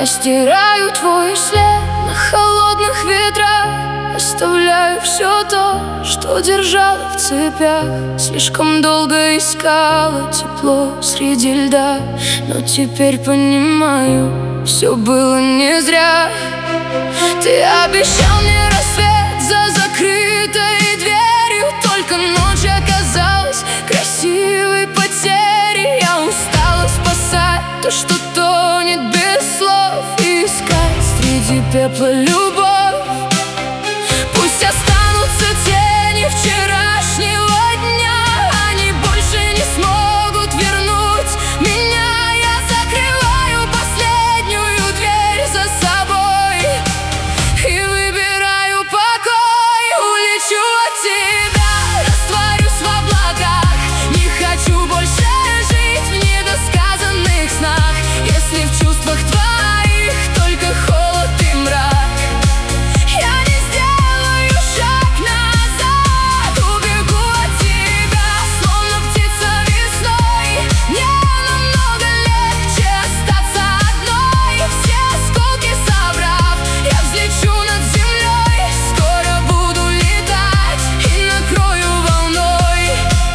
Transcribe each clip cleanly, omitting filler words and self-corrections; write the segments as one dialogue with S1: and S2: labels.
S1: Я стираю твой след на холодных ветрах, оставляю все то, что держала в цепях. Слишком долго искала тепло среди льда, но теперь понимаю, все было не зря. Ты обещал мне рассвет за закрытой дверью, только ночь оказалась красивой потерей. Я устала спасать то, что тонет без слов, и искать среди пепла любовь. Пусть останутся тени вчерашнего дня, они больше не смогут вернуть меня. Я закрываю последнюю дверь за собой и выбираю покой. Улечу от тебя, растворюсь в облаках. Не хочу больше жить в недосказанных снах, если в чувствах твоих только холод и мрак. Я не сделаю шаг назад, убегу от тебя, словно птица весной. Мне намного легче остаться одной. Все осколки собрав, я взлечу над землей. Скоро буду летать и накрою волной.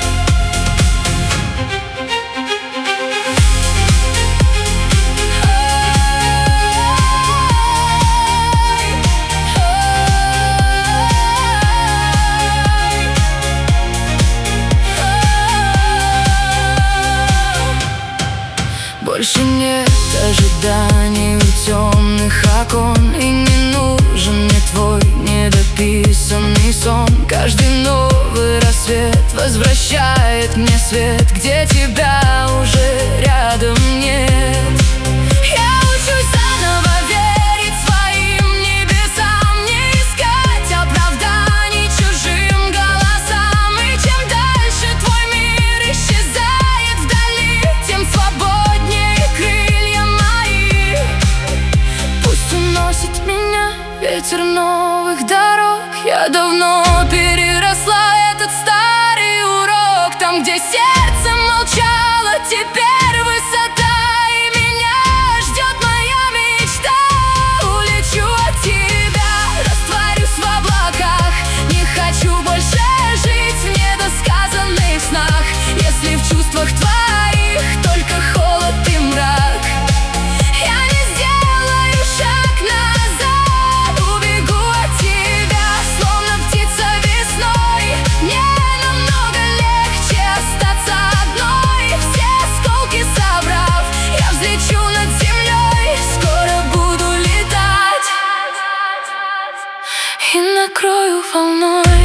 S1: Больше нет ожиданий у темных окон, и не нужен мне твой недописанный сон. Каждый новый рассвет возвращает мне свет, где тебя уже рядом нет. Я учусь заново верить своим небесам, не искать оправданий чужим голосам. И чем дальше твой мир исчезает вдали, тем свободнее крылья мои. Пусть уносит меня ветер новых дорог. Я давно переросла этот старый урок. Там, где сердце молчало, теперь высота, и меня ждет моя мечта. Улечу от тебя, растворюсь в облаках. Не хочу больше жить в недосказанных снах, если в чувствах твоих только холод и мрак. Я не сделаю шаг назад, убегу от тебя, словно птица весной. Мне намного легче остаться одной. Все осколки собрав, я взлечу над землей. Скоро буду летать и накрою волной.